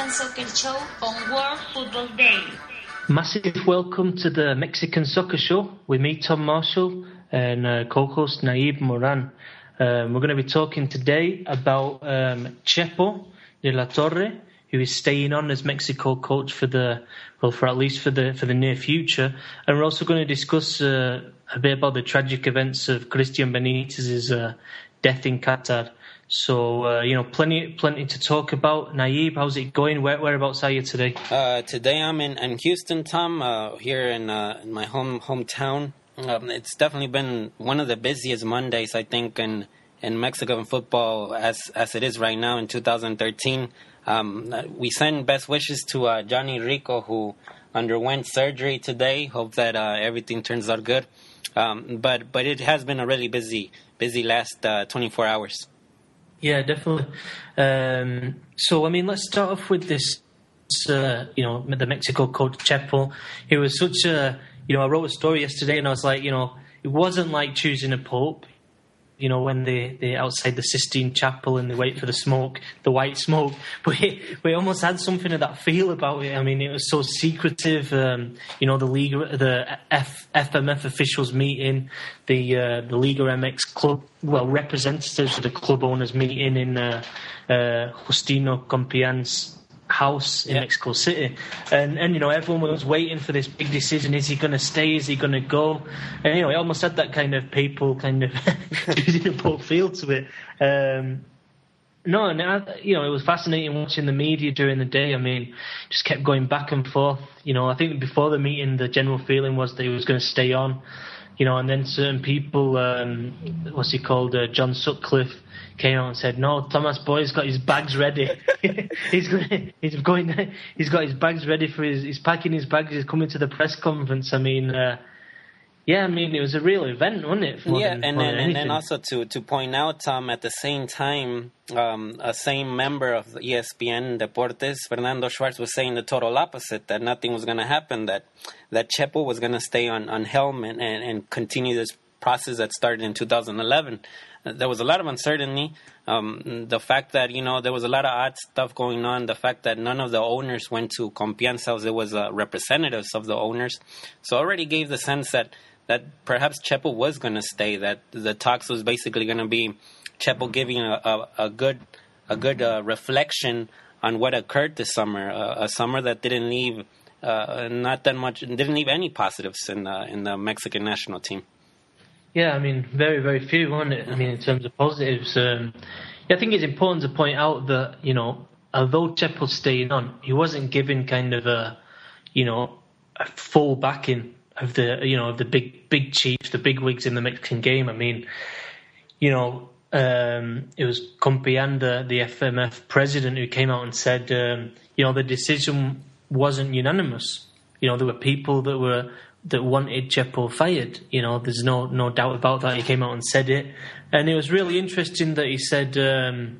Mexican Soccer Show on World Football Day. Massive welcome to the Mexican Soccer Show with me, Tom Marshall, and co-host Naib Moran. We're going to be talking today about Chepo de la Torre, who is staying on as Mexico coach for at least for the near future, and we're also going to discuss a bit about the tragic events of Christian Benitez's death in Qatar. So, plenty to talk about. Naib, how's it going? Whereabouts are you today? Today I'm in Houston, Tom, here in my hometown. It's definitely been one of the busiest Mondays, I think, in Mexican football as it is right now in 2013. We send best wishes to Johnny Rico, who underwent surgery today. Hope that everything turns out good. But it has been a really busy last 24 hours. Yeah, definitely. So, let's start off with this, the Mexico coach Chepo. It was such a, I wrote a story yesterday and I was like, it wasn't like choosing a pope, when they outside the Sistine Chapel and they wait for the white smoke. But we almost had something of that feel about it. It was so secretive. The league, the FMF officials meeting, the Liga MX club, representatives of the club owners meeting in Justino Compian's house in Mexico City, and everyone was waiting for this big decision. Is he going to stay? Is he going to go? And it almost had that kind of papal choosing a pope feel to it. It was fascinating watching the media during the day. Just kept going back and forth. I think before the meeting, the general feeling was that he was going to stay on. And then certain people, John Sutcliffe, came out and said, "No, Thomas Boy's got his bags ready. He's got his bags ready he's packing his bags. He's coming to the press conference." it was a real event, wasn't it? And then also to point out, Tom, at the same time, a same member of ESPN Deportes, Fernando Schwartz, was saying the total opposite, that nothing was going to happen, that Chepo was going to stay on helm and continue this process that started in 2011. There was a lot of uncertainty. The fact that, there was a lot of odd stuff going on. The fact that none of the owners went to Compian's house. It was representatives of the owners. So already gave the sense that perhaps Chepo was going to stay, that the talks was basically going to be Chepo giving a good reflection on what occurred this summer, a summer that didn't leave didn't leave any positives in the Mexican national team. Yeah, very, very few, wasn't it? In terms of positives. I think it's important to point out that, although Chepo stayed on, he wasn't given kind of a full backing of the big chiefs, the big wigs in the Mexican game. It was Compian, the FMF president, who came out and said, the decision wasn't unanimous. There were people that wanted Chepo fired. There's no doubt about that. He came out and said it. And it was really interesting that he said, that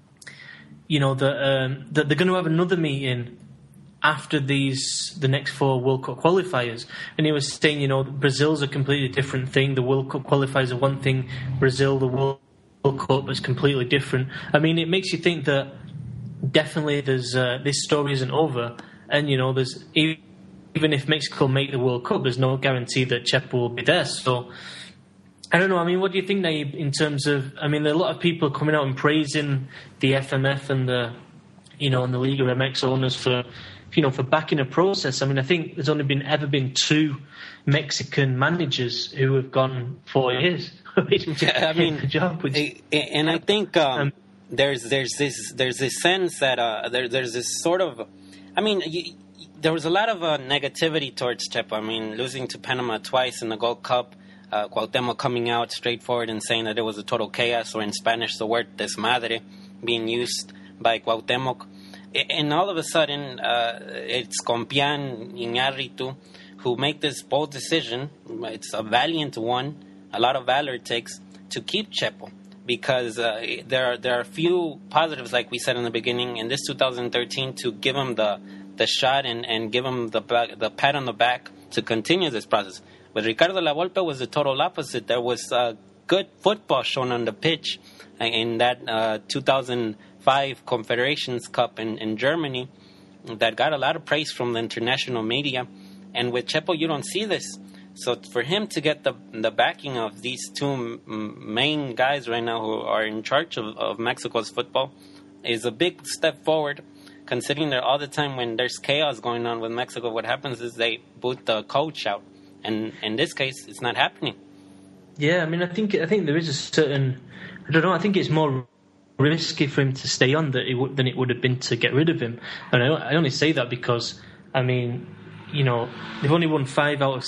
they're going to have another meeting after the next 4 World Cup qualifiers. And he was saying, Brazil's a completely different thing. The World Cup qualifiers are one thing. Brazil, the World Cup, is completely different. It makes you think that definitely there's this story isn't over. And, there's... Even if Mexico make the World Cup, there's no guarantee that Chepo will be there. So, I don't know. What do you think, Naib, in terms of... there are a lot of people coming out and praising the FMF and the Liga MX owners for backing a process. I think there's only ever been 2 Mexican managers who have gone 4 years. The job. And I think there's this sense that there's this sort of... there was a lot of negativity towards Chepo. Losing to Panama twice in the Gold Cup, Cuauhtémoc coming out straightforward and saying that it was a total chaos, or in Spanish, the word desmadre being used by Cuauhtémoc. And all of a sudden, it's Compián, Iñárritu, who make this bold decision. It's a valiant one, a lot of valor it takes, to keep Chepo. Because there are a few positives, like we said in the beginning, in this 2013, to give him the shot and give him the pat on the back to continue this process. But Ricardo Lavolpe was the total opposite. There was good football shown on the pitch in that 2005 Confederations Cup in Germany. that got a lot of praise from the international media. And with Chepo, you don't see this. So for him to get the backing of these two main guys right now who are in charge of Mexico's football is a big step forward, considering that all the time when there's chaos going on with Mexico, what happens is they boot the coach out. And in this case, it's not happening. Yeah, I mean, I think there is a certain... I don't know, I think it's more risky for him to stay on than it would have been to get rid of him. And I only say that because, I mean, you know, they've only won 5 out of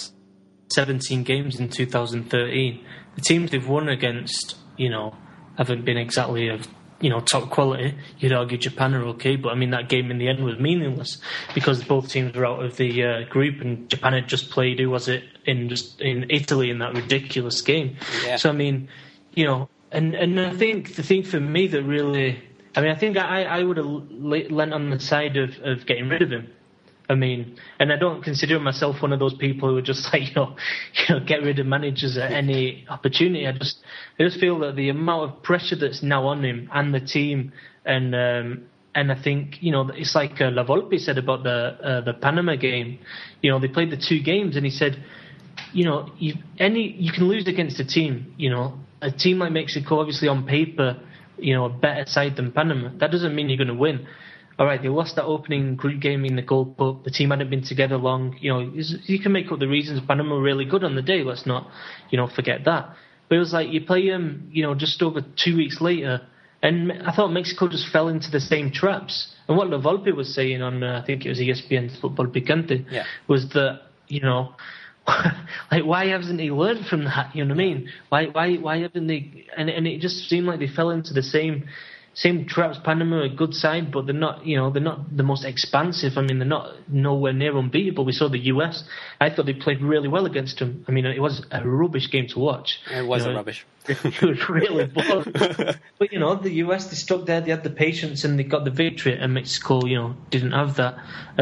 17 games in 2013. The teams they've won against, you know, haven't been exactly of, you know, top quality. You'd argue Japan are okay, but I mean that game in the end was meaningless because both teams were out of the group, and Japan had just played. Who was it in Italy in that ridiculous game? Yeah. So I mean, you know, and I think the thing for me that really, I mean, I think I would have lent on the side of getting rid of him. I mean, and I don't consider myself one of those people who are just like, you know, get rid of managers at any opportunity. I just feel that the amount of pressure that's now on him and the team, and I think, you know, it's like La Volpe said about the Panama game. You know, they played the 2 games, and he said, you know, you can lose against a team. You know, a team like Mexico, obviously on paper, you know, a better side than Panama. That doesn't mean you're going to win. All right, they lost that opening group game in the Gold Cup. The team hadn't been together long. You know, you can make up the reasons. Panama were really good on the day. Let's not, you know, forget that. But it was like you play them, you know, just over 2 weeks later, and I thought Mexico just fell into the same traps. And what La Volpe was saying on, I think it was ESPN's Football Picante, was that, you know, like, why hasn't he learned from that? You know what I mean? Why haven't they? And it just seemed like they fell into the same traps. Panama are a good side, but they're not, you know, they're not the most expansive. I mean, they're not nowhere near unbeatable. We saw the US. I thought they played really well against them. I mean, it was a rubbish game to watch. It was rubbish. It was really boring. But, you know, the US, they stuck there, they had the patience, and they got the victory, and Mexico, you know, didn't have that.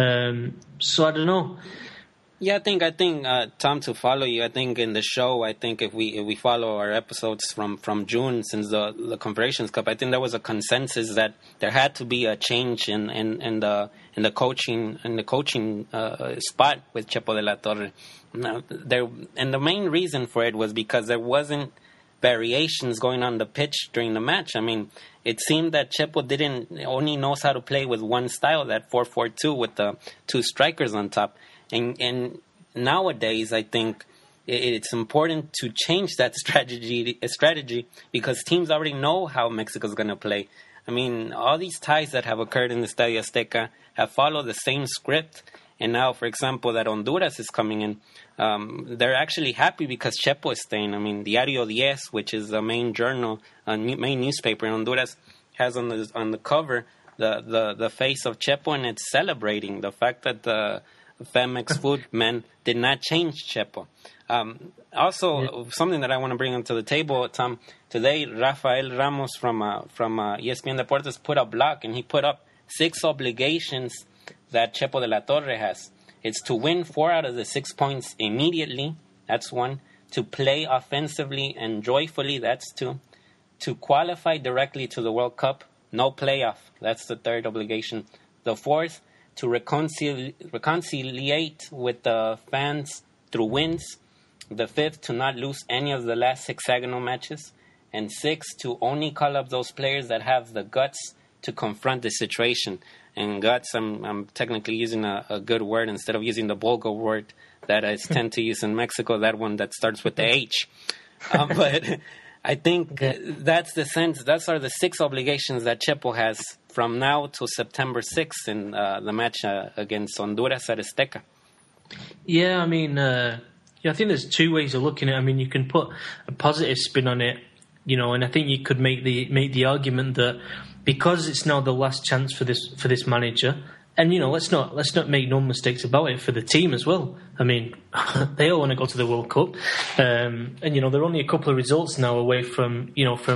So I don't know. Yeah, I think Tom, to follow you, I think in the show, I think if we follow our episodes from June since the Confederations Cup, I think there was a consensus that there had to be a change in the coaching spot with Chepo de la Torre. Now, and the main reason for it was because there wasn't variations going on the pitch during the match. I mean, it seemed that Chepo only knows how to play with one style, that 4-4-2 with the 2 strikers on top. And nowadays, I think it's important to change that strategy because teams already know how Mexico's going to play. I mean, all these ties that have occurred in the Estadio Azteca have followed the same script. And now, for example, that Honduras is coming in, they're actually happy because Chepo is staying. I mean, Diario 10, which is the main journal, main newspaper in Honduras, has on the cover the face of Chepo, and it's celebrating the fact that the Femex food men did not change Chepo. Also, something that I want to bring onto the table, Tom, today Rafael Ramos from ESPN Deportes put a blog, and he put up 6 obligations that Chepo de la Torre has. It's to win 4 out of the 6 points immediately. That's 1. To play offensively and joyfully. That's 2. To qualify directly to the World Cup. No playoff. That's the 3rd obligation. The 4th, to reconciliate with the fans through wins. The 5th, to not lose any of the last hexagonal matches. And 6, to only call up those players that have the guts to confront the situation. And guts, I'm technically using a good word instead of using the vulgar word that I tend to use in Mexico, that one that starts with the H. But I think that's the sense. Those are the 6 obligations that Chepo has from now till September 6th in the match against Honduras at Azteca. Yeah, I mean, I think there's 2 ways of looking at it. I mean, you can put a positive spin on it, you know, and I think you could make the argument that because it's now the last chance for this manager, and, you know, let's not make no mistakes about it, for the team as well. I mean, they all want to go to the World Cup, and, you know, they're only a couple of results now away from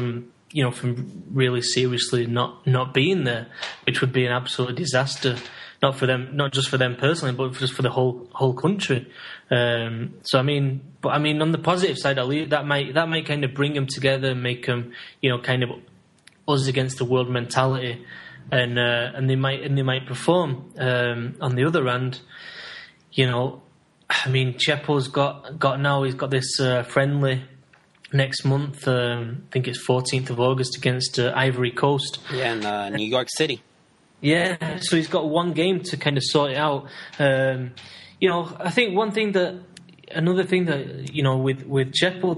really seriously not being there, which would be an absolute disaster, not for them, not just for them personally, but just for the whole country. So I mean, on the positive side, at least that might kind of bring them together and make them, you know, kind of us against the world mentality. and they might perform. On the other hand, you know, I mean, Chepo's he's got this friendly next month. I think it's 14th of August against Ivory Coast. Yeah, in New York City. Yeah, so he's got one game to kind of sort it out. You know, I think another thing that, you know, with Chepo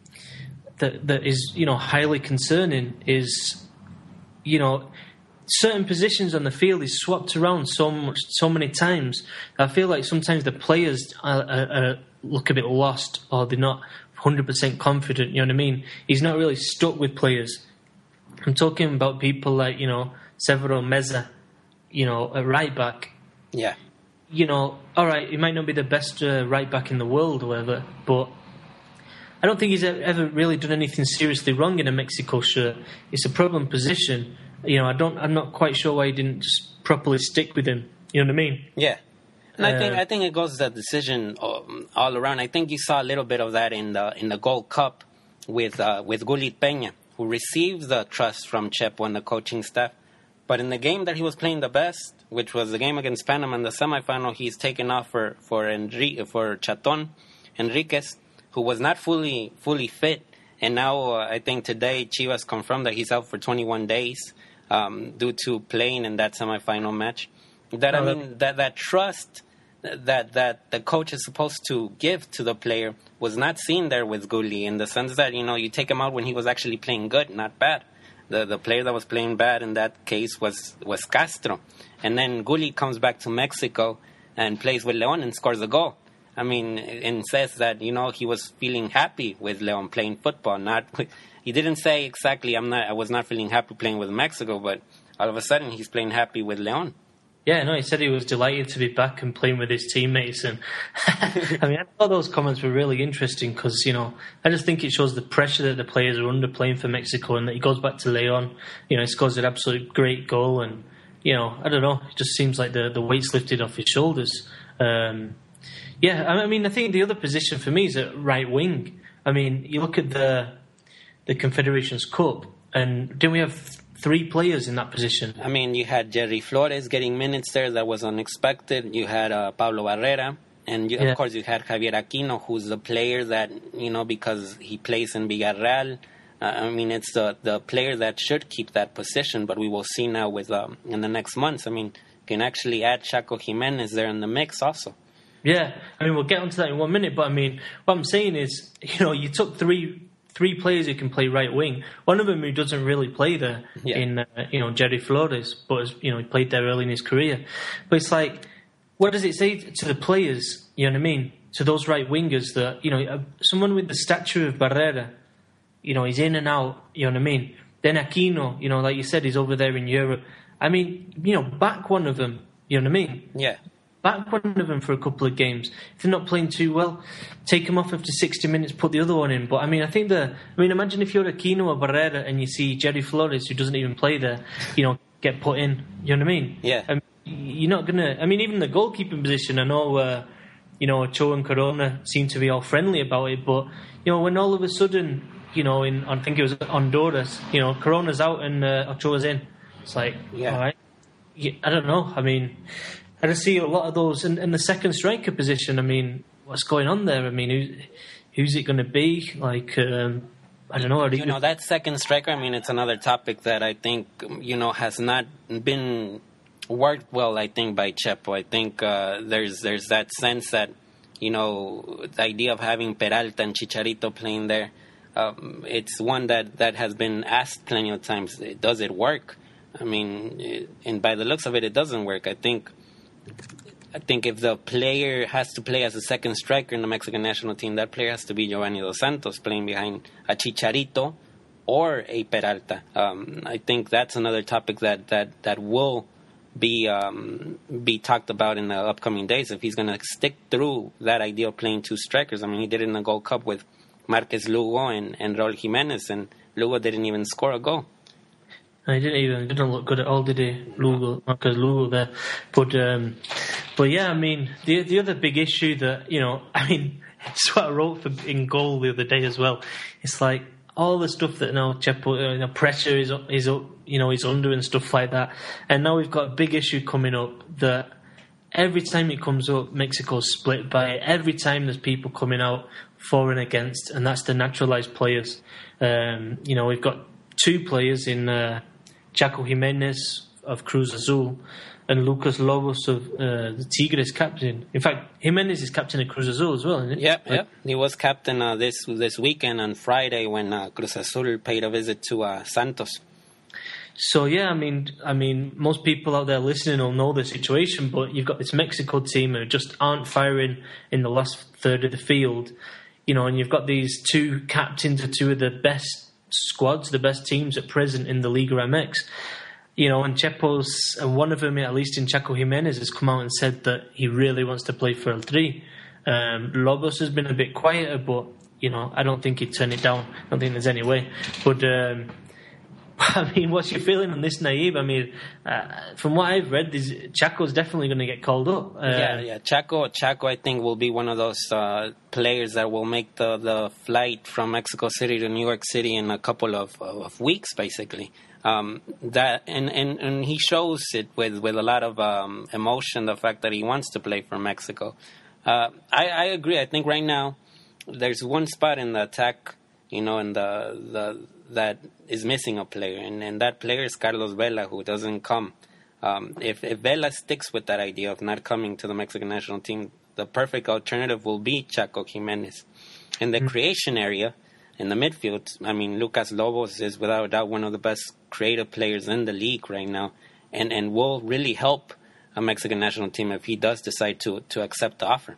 that is, you know, highly concerning is, you know, certain positions on the field is swapped around so many times. I feel like sometimes the players look a bit lost, or they're not 100% confident. You know what I mean? He's not really stuck with players. I'm talking about people like, you know, Severo Meza, you know, a right back. Yeah. You know, all right, he might not be the best right back in the world or whatever, but I don't think he's ever really done anything seriously wrong in a Mexico shirt. It's a problem position. You know, I'm not quite sure why he didn't just properly stick with him. You know what I mean? Yeah. And I think it goes to that decision all around. I think you saw a little bit of that in the Gold Cup with Gullit Peña, who received the trust from Chepo and the coaching staff. But in the game that he was playing the best, which was the game against Panama in the semifinal, he's taken off for Chaton Enriquez, who was not fully fit. And now I think today Chivas confirmed that he's out for 21 days due to playing in that semifinal match. That trust that the coach is supposed to give to the player was not seen there with Gulli, in the sense that, you know, you take him out when he was actually playing good, not bad. The player that was playing bad in that case was Castro. And then Gulli comes back to Mexico and plays with León and scores a goal. I mean, and says that, you know, he was feeling happy with León playing football. He didn't say exactly, I was not feeling happy playing with Mexico, but all of a sudden he's playing happy with León. Yeah, no, he said he was delighted to be back and playing with his teammates. And I mean, I thought those comments were really interesting because, you know, I just think it shows the pressure that the players are under playing for Mexico, and that he goes back to León. You know, he scores an absolute great goal, and, you know, I don't know, it just seems like the weight's lifted off his shoulders. Yeah, I mean, I think the other position for me is at right wing. I mean, you look at the Confederations Cup, and didn't we have 3 players in that position? I mean, you had Jerry Flores getting minutes there. That was unexpected. You had Pablo Barrera. And, of course, you had Javier Aquino, who's the player that, you know, because he plays in Villarreal. I mean, it's the player that should keep that position. But we will see now with in the next months. I mean, you can actually add Chaco Jimenez there in the mix also. Yeah, I mean, we'll get onto that in 1 minute. But, I mean, what I'm saying is, you know, you took three players who can play right wing. One of them who doesn't really play there in, you know, Jerry Flores, but, you know, he played there early in his career. But it's like, what does it say to the players, you know what I mean, to those right wingers that, you know, someone with the stature of Barrera, you know, he's in and out, you know what I mean? Then Aquino, you know, like you said, he's over there in Europe. I mean, you know, back one of them, you know what I mean? Yeah. Back one of them for a couple of games. If they're not playing too well, take them off after 60 minutes, put the other one in. But I mean, imagine if you're Aquino or Barrera and you see Jerry Flores, who doesn't even play there, you know, get put in. You know what I mean? Yeah. You're not gonna. I mean, even the goalkeeping position. I know, you know, Ochoa and Corona seem to be all friendly about it, but you know, when all of a sudden, you know, I think it was Honduras, you know, Corona's out and Ochoa's in. It's like, all right. Yeah, I don't know. I mean, I just see a lot of those in the second striker position. I mean, what's going on there? I mean, who's it going to be? Like, I don't know. You know, that second striker, I mean, it's another topic that I think, you know, has not been worked well, I think, by Chepo. I think there's that sense that, you know, the idea of having Peralta and Chicharito playing there, it's one that has been asked plenty of times. Does it work? I mean, and by the looks of it, it doesn't work. I think if the player has to play as a second striker in the Mexican national team, that player has to be Giovanni Dos Santos playing behind a Chicharito or a Peralta. I think that's another topic that will be talked about in the upcoming days, if he's going to stick through that idea of playing 2 strikers. I mean, he did it in the Gold Cup with Marquez Lugo and Raul Jimenez, and Lugo didn't even score a goal. He didn't look good at all, did he? Marcus Lugo there. But yeah, I mean, the other big issue that, you know, I mean, it's what I wrote in goal the other day as well. It's like, all the stuff that now Chepo, pressure is under and stuff like that. And now we've got a big issue coming up that every time it comes up, Mexico's split by it. Every time there's people coming out for and against, and that's the naturalized players. We've got two players in Chaco Jimenez of Cruz Azul and Lucas Lobos of the Tigres captain. In fact, Jimenez is captain of Cruz Azul as well, isn't it? Yep. He was captain this weekend on Friday when Cruz Azul paid a visit to Santos. So yeah, I mean, most people out there listening will know the situation, but you've got this Mexico team who just aren't firing in the last third of the field, and you've got these two captains of two of the best squads, the best teams at present in the Liga MX. And Chepo's, and one of them, at least in Chaco Jimenez, has come out and said that he really wants to play for El Tri. Lobos has been a bit quieter, but I don't think he'd turn it down. I don't think there's any way. But I mean, what's your feeling on this, Naib? I mean, from what I've read, Chaco's definitely going to get called up. Chaco, I think, will be one of those players that will make the flight from Mexico City to New York City in a couple of weeks, basically. That and he shows it with a lot of emotion, the fact that he wants to play for Mexico. I agree. I think right now there's one spot in the attack, and the that is missing a player, and that player is Carlos Vela, who doesn't come. If Vela sticks with that idea of not coming to the Mexican national team, the perfect alternative will be Chaco Jimenez. In the creation area, in the midfield, I mean, Lucas Lobos is without a doubt one of the best creative players in the league right now, and will really help a Mexican national team if he does decide to accept the offer.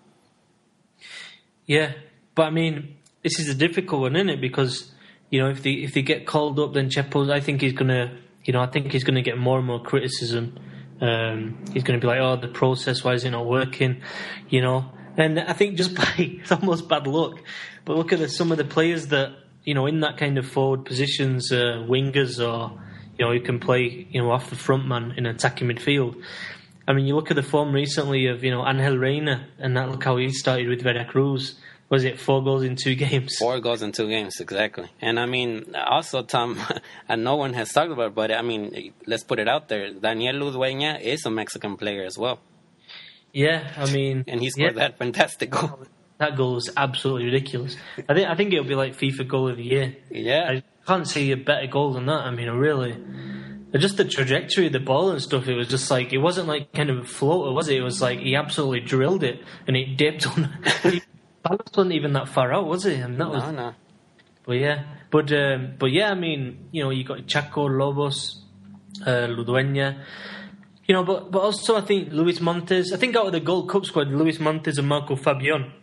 Yeah, but I mean, this is a difficult one, isn't it? Because if they get called up, then Chepo, I think he's gonna get more and more criticism. He's gonna be like, "Oh, the process, why is it not working?" And I think just it's almost bad luck. But look at some of the players that in that kind of forward positions, wingers, or who can play off the front man in attacking midfield. I mean, you look at the form recently of Angel Reina, and look how he started with Veracruz. Was it 4 goals in 2 games? 4 goals in 2 games, exactly. And I mean, also, Tom, and no one has talked about it, but I mean, let's put it out there. Daniel Ludueña is a Mexican player as well. Yeah, I mean... And he scored that fantastic goal. That goal was absolutely ridiculous. I think it'll be like FIFA goal of the year. Yeah. I can't see a better goal than that. I mean, really... Just the trajectory of the ball and stuff, it was just like... It wasn't like kind of a floater, was it? It was like he absolutely drilled it, and it dipped on... Balance wasn't even that far out, was it? I mean, No. But yeah, I mean, you got Chaco, Lobos, Ludueña, but also I think Luis Montes. I think out of the Gold Cup squad, Luis Montes and Marco Fabian,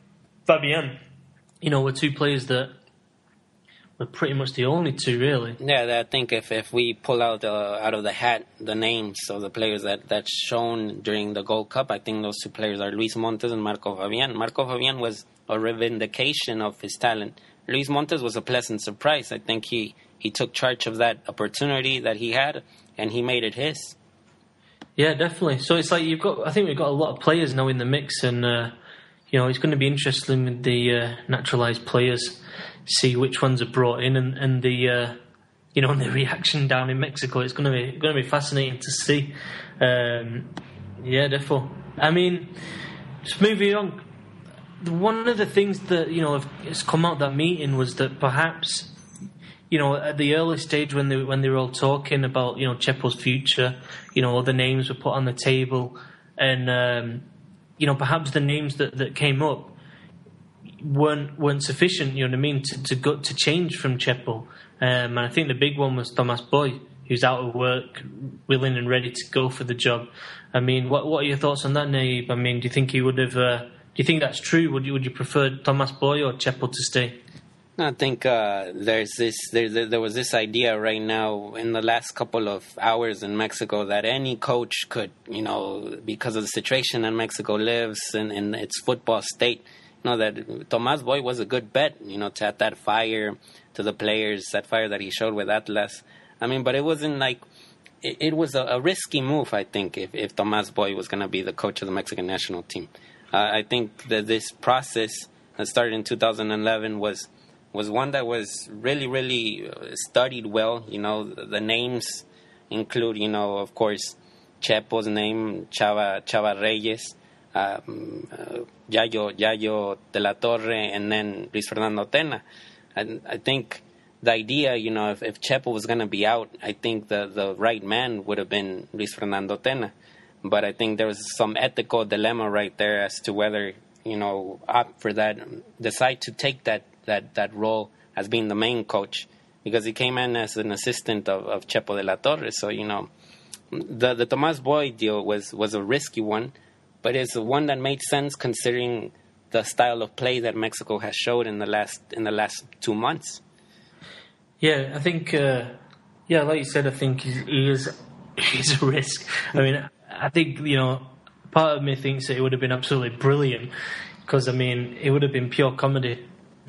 were 2 players that were pretty much the only 2, really. Yeah, I think if we pull out of the hat the names of the players that's shown during the Gold Cup, I think those 2 players are Luis Montes and Marco Fabian. Marco Fabian was a revindication of his talent. Luis Montes was a pleasant surprise. I think he took charge of that opportunity that he had, and he made it his. Yeah, definitely. So it's like I think we've got a lot of players now in the mix, and it's going to be interesting with the naturalized players, see which ones are brought in, and the and the reaction down in Mexico. It's going to be fascinating to see. Yeah, definitely. I mean, just moving on. One of the things that has come out of that meeting was that perhaps at the early stage when they were all talking about Chepo's future, all the names were put on the table, and perhaps the names that came up weren't sufficient. You know what I mean, to change from Chepo. And I think the big one was Tomás Boy, who's out of work, willing and ready to go for the job. I mean, what are your thoughts on that, Naib? I mean, do you think he would have? Do you think that's true? Would you prefer Tomás Boy or Chepo to stay? I think there was this idea right now in the last couple of hours in Mexico that any coach could, because of the situation that Mexico lives in its football state, that Tomás Boy was a good bet, to add that fire to the players, that fire that he showed with Atlas. I mean, but it wasn't like, it was a risky move, I think, if Tomás Boy was going to be the coach of the Mexican national team. I think that this process that started in 2011 was was one that was really studied well. The names include, of course, Chepo's name, Chava Reyes, Yayo de la Torre, and then Luis Fernando Tena. And I think the idea, if Chepo was going to be out, I think the right man would have been Luis Fernando Tena. But I think there was some ethical dilemma right there as to whether, opt for that, decide to take that role as being the main coach, because he came in as an assistant of Chepo de la Torre. So, the Tomás Boy deal was a risky one, but it's one that made sense considering the style of play that Mexico has showed in the last 2 months. Yeah, I think, like you said, I think he's a risk. I mean, I think, part of me thinks that it would have been absolutely brilliant because, it would have been pure comedy.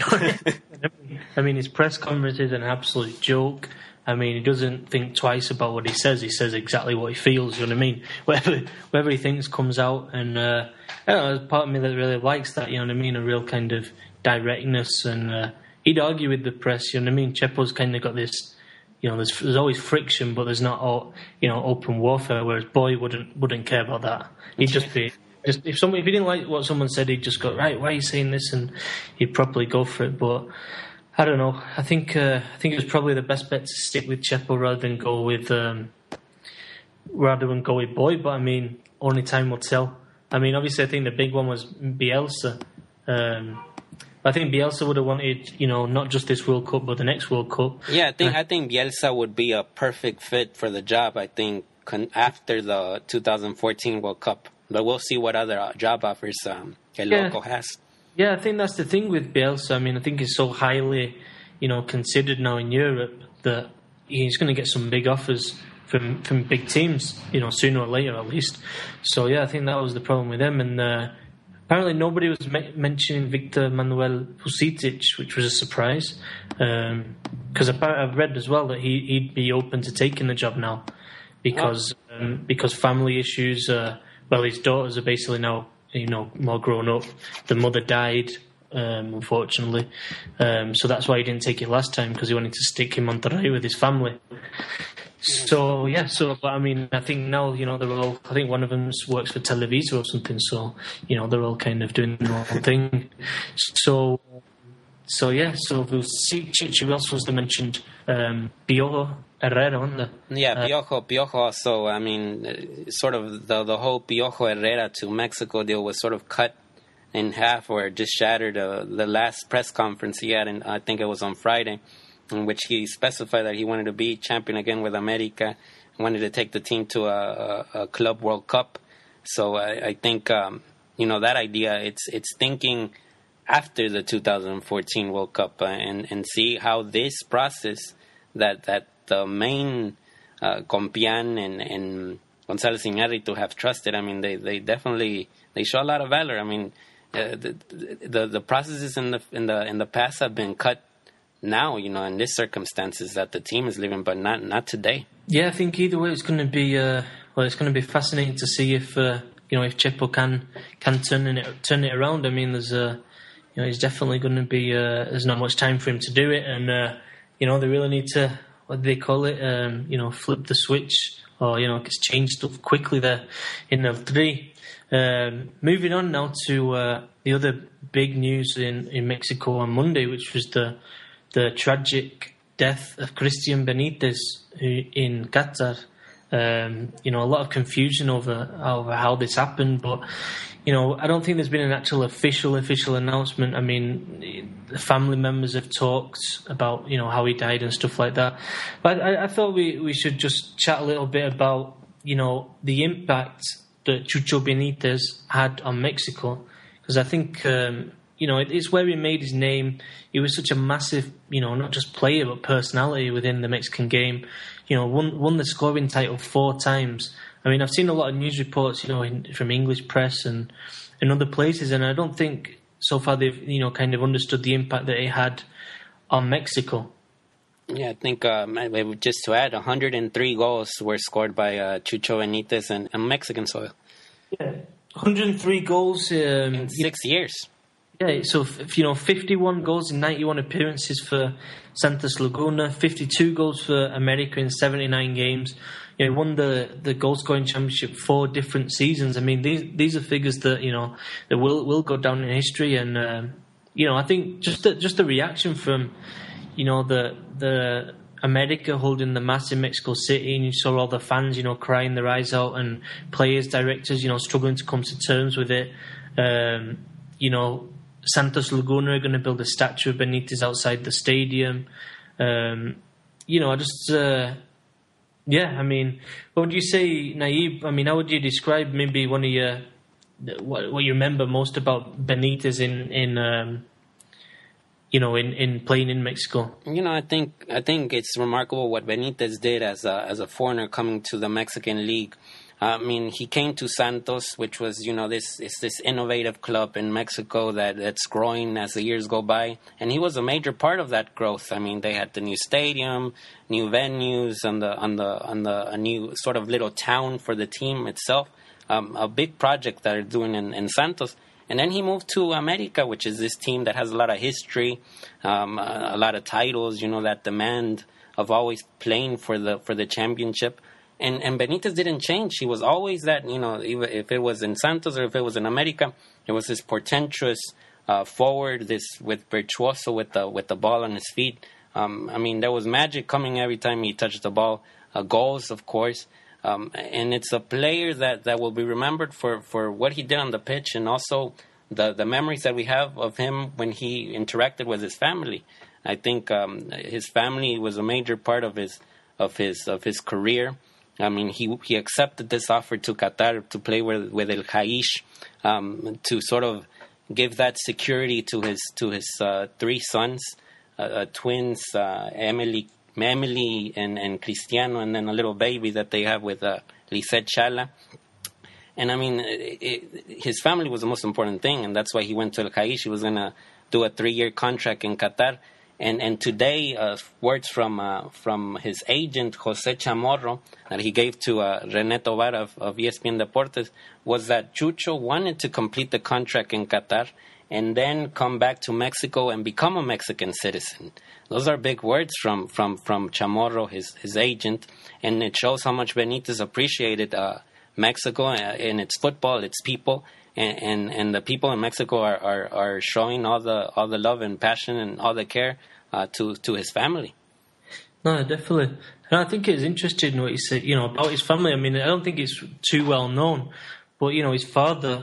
His press conference is an absolute joke. He doesn't think twice about what he says. He says exactly what he feels, you know what I mean? Whatever he thinks comes out. And, I don't know, there's part of me that really likes that, you know what I mean? A real kind of directness. And he'd argue with the press, you know what I mean? Chepo's kind of got this, there's always friction, but there's not all, open warfare, whereas Boy wouldn't care about that. He'd just be... if he didn't like what someone said, he'd just go, right, why are you saying this? And he'd probably go for it. But I don't know. I think it was probably the best bet to stick with Chepo rather than go with Boy. But only time will tell. Obviously, I think the big one was Bielsa. I think Bielsa would have wanted, not just this World Cup, but the next World Cup. Yeah, I think Bielsa would be a perfect fit for the job. I think after the 2014 World Cup. But we'll see what other job offers El Loco has. Yeah, I think that's the thing with Bielsa. I think he's so highly, considered now in Europe that he's going to get some big offers from big teams, sooner or later at least. So, yeah, I think that was the problem with him. And apparently nobody was mentioning Victor Manuel Vucetich, which was a surprise. Because I've read as well that he'd be open to taking the job now because family issues... his daughters are basically now, more grown up. The mother died, unfortunately. So that's why he didn't take it last time, because he wanted to stick in Monterrey with his family. So, yeah, but I think now, they're all, I think one of them works for Televisa or something, so, they're all kind of doing their own thing. So Vucetich, who else was the mentioned? Piojo Herrera, wasn't there? Yeah, Piojo also, sort of the whole Piojo Herrera to Mexico deal was sort of cut in half or just shattered the last press conference he had, and I think it was on Friday, in which he specified that he wanted to be champion again with America, wanted to take the team to a Club World Cup. So I think, that idea, it's thinking after the 2014 World Cup and see how this process that the main Compián and González Iñárritu have trusted. They definitely show a lot of valor. The processes in the past have been cut now, in this circumstances that the team is living, but not today. Yeah, I think either way it's going to be it's going to be fascinating to see if if Chepo can turn it around. There's he's definitely going to be there's not much time for him to do it, and they really need to, what do they call it, flip the switch, or change stuff quickly there in L3. Moving on now to the other big news in Mexico on Monday, which was the tragic death of Christian Benitez in Qatar. A lot of confusion over how this happened, but I don't think there's been an actual official announcement. The family members have talked about how he died and stuff like that. But I thought we should just chat a little bit about the impact that Chucho Benitez had on Mexico, because I think it's where he made his name. He was such a massive not just player but personality within the Mexican game. Won the scoring title 4 times. I've seen a lot of news reports, from English press and other places, and I don't think so far they've, kind of understood the impact that it had on Mexico. Yeah, I think just to add, 103 goals were scored by Chucho Benitez on Mexican soil. Yeah, 103 goals in 6 years. Yeah, so 51 goals in 91 appearances for Santos Laguna, 52 goals for America in 79 games. He won the goal scoring championship 4 different seasons. I mean, these are figures that that will go down in history. And I think just the reaction from the America holding the mass in Mexico City, and you saw all the fans crying their eyes out, and players, directors struggling to come to terms with it. Santos Laguna are going to build a statue of Benitez outside the stadium. I mean, what would you say, Naib? I mean, how would you describe maybe one of your what you remember most about Benitez in playing in Mexico? I think it's remarkable what Benitez did as a foreigner coming to the Mexican League. I mean, he came to Santos, which was, this innovative club in Mexico that's growing as the years go by, and he was a major part of that growth. I mean, they had the new stadium, new venues, and a new sort of little town for the team itself. A big project that they're doing in Santos. And then he moved to America, which is this team that has a lot of history, a lot of titles, that demand of always playing for the championship. And Benitez didn't change. He was always that, even if it was in Santos or if it was in America, it was this portentous forward, this with virtuoso with the ball on his feet. I mean, there was magic coming every time he touched the ball. Goals, of course. And it's a player that will be remembered for what he did on the pitch, and also the memories that we have of him when he interacted with his family. I think his family was a major part of his career. I mean, he accepted this offer to Qatar to play with El Jaish, to sort of give that security to his 3 sons, twins, Emily and Cristiano, and then a little baby that they have with Lisette Chala. And I mean, his family was the most important thing, and that's why he went to El Jaish. He was going to do a 3-year contract in Qatar. And today, words from his agent, Jose Chamorro, that he gave to René Tovar of ESPN Deportes, was that Chucho wanted to complete the contract in Qatar and then come back to Mexico and become a Mexican citizen. Those are big words from Chamorro, his agent, and it shows how much Benitez appreciated Mexico and its football, its people, and the people in Mexico are showing all the love and passion and all the care to his family. No, definitely. And I think it's interesting what you said, about his family. I mean, I don't think it's too well known, but his father,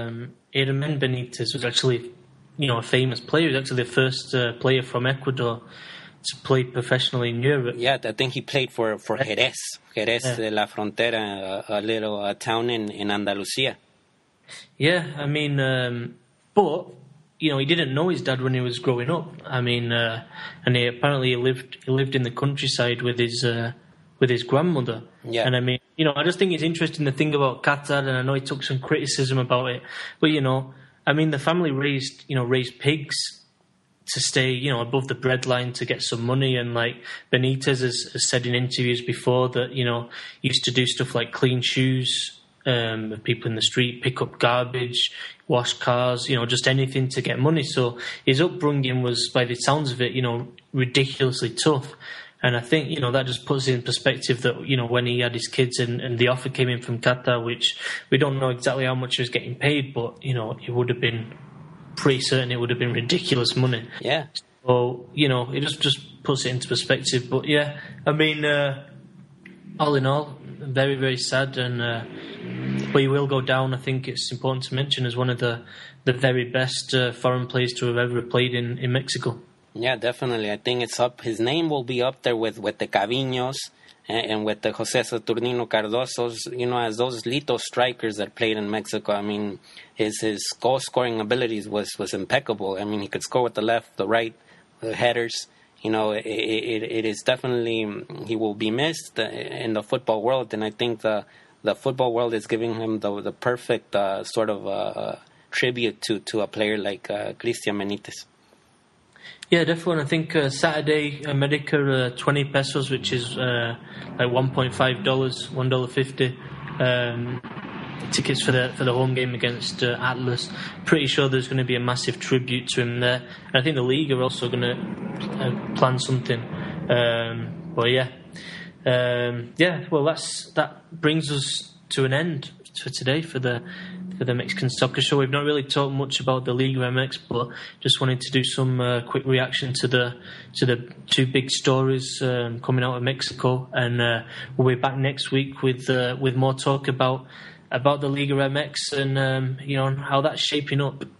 Hermen Benitez, was actually a famous player. He was actually the first player from Ecuador to play professionally in Europe. Yeah, I think he played for Jerez de la Frontera, a town in Andalusia. Yeah, I mean, but he didn't know his dad when he was growing up. I mean, and he apparently lived in the countryside with his grandmother. Yeah. And I mean, I just think it's interesting to think about Qatar, and I know he took some criticism about it, but I mean, the family raised pigs to stay, above the breadline to get some money. And like Benitez has said in interviews before that, used to do stuff like clean shoes of people in the street, pick up garbage, wash cars, just anything to get money. So his upbringing was, by the sounds of it, ridiculously tough. And I think, that just puts it in perspective that, when he had his kids and the offer came in from Qatar, which we don't know exactly how much he was getting paid, but, it would have been pretty certain it would have been ridiculous money. Yeah. So, it just puts it into perspective. But, yeah, I mean, all in all, very, very sad. But he will go down, I think it's important to mention, as one of the very best foreign players to have ever played in Mexico. Yeah, definitely. I think it's up. His name will be up there with the Caviños and with the José Saturnino Cardosos, as those little strikers that played in Mexico. I mean, his goal-scoring abilities was impeccable. I mean, he could score with the left, the right, the headers. It is definitely, he will be missed in the football world, and I think the football world is giving him the perfect sort of tribute to a player like Cristian Benitez. Yeah, definitely. I think Saturday, America, 20 pesos, which is like $1.5, $1.50. tickets for the home game against Atlas. Pretty sure there's going to be a massive tribute to him there, and I think the league are also going to plan something. But yeah. Well, that brings us to an end for today for the Mexican Soccer Show. We've not really talked much about the Liga MX, but just wanted to do some quick reaction to the two big stories coming out of Mexico, and we'll be back next week with more talk about the Liga MX and how that's shaping up.